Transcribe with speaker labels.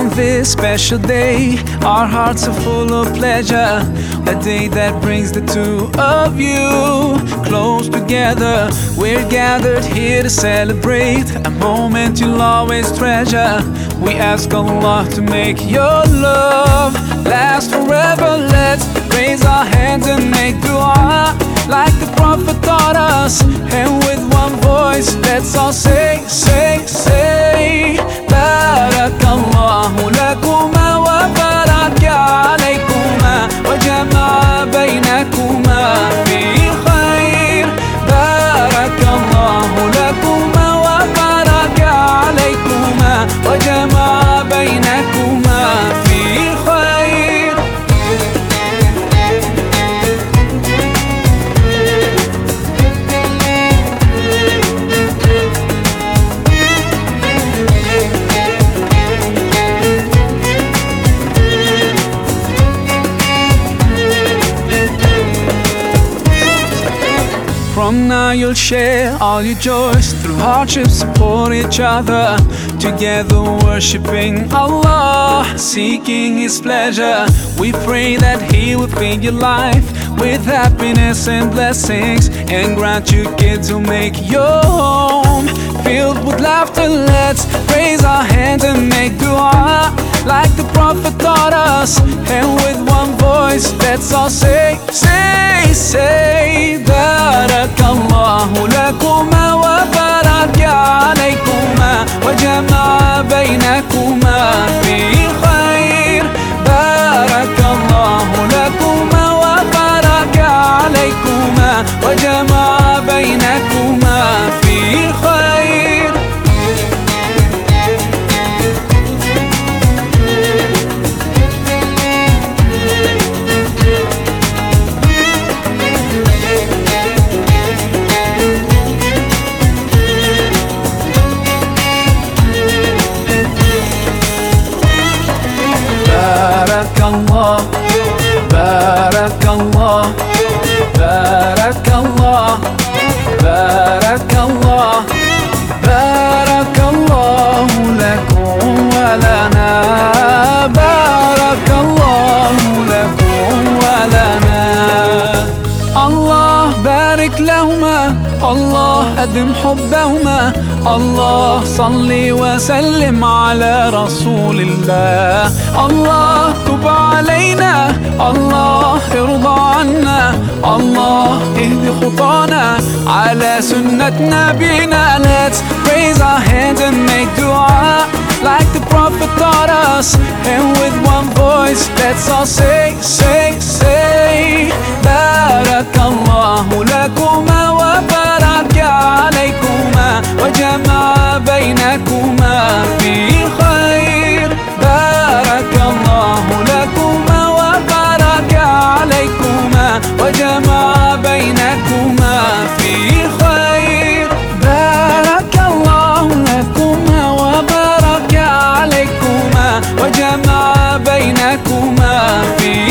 Speaker 1: on this special day, our hearts are full of pleasure. A day that brings the two of you close together. We're gathered here to celebrate a moment you'll always treasure. We ask Allah to make your love last forever. Let's raise our hands and make dua like the Prophet taught us. And with one voice, let's all say, say, say, Barakallahu lakuma wa baraka alaykuma wa jama'a baynakuma fi khair. Barakallahu lakuma wa baraka alaykuma wa jama'a baynakuma fi khair. From now you'll share all your joys, through hardships support each other, together worshiping Allah, seeking His pleasure. We pray that He will fill your life with happiness and blessings, and grant you kids who make your home filled with laughter. Let's raise our hands and make dua like the Prophet taught us. And with one voice, let's all say, say, say, Barakallahu lakuma wa baraka alaykuma wa jama'a baynakuma fi khair. Barakallahu lakuma wa baraka alaykuma wa jama'a baynakuma fi khair. Barakallah, Barakallah, Barakallah, Barakallah, Barakallahu lakum wa lana, Barakallahu lakum wa lana. Allah barik lahuma, Allah adim hubbahuma, Allah salli wa sallim ala rasulillah. Allah tub alayna, Allah irda anna, Allah ihdi khutana ala sunnat nabina. Let's raise our hands and make dua like the Prophet taught us. And with one voice, let's all say, say, say, Barakallahu lakuma wa baraka alaykuma wa jama'a baynakuma fi khair. Barakallahu lakuma wa baraka alaykuma wa jama'a baynakuma fi khair. Barakallahu lakuma wa baraka alaykuma wa jama'a baynakuma fi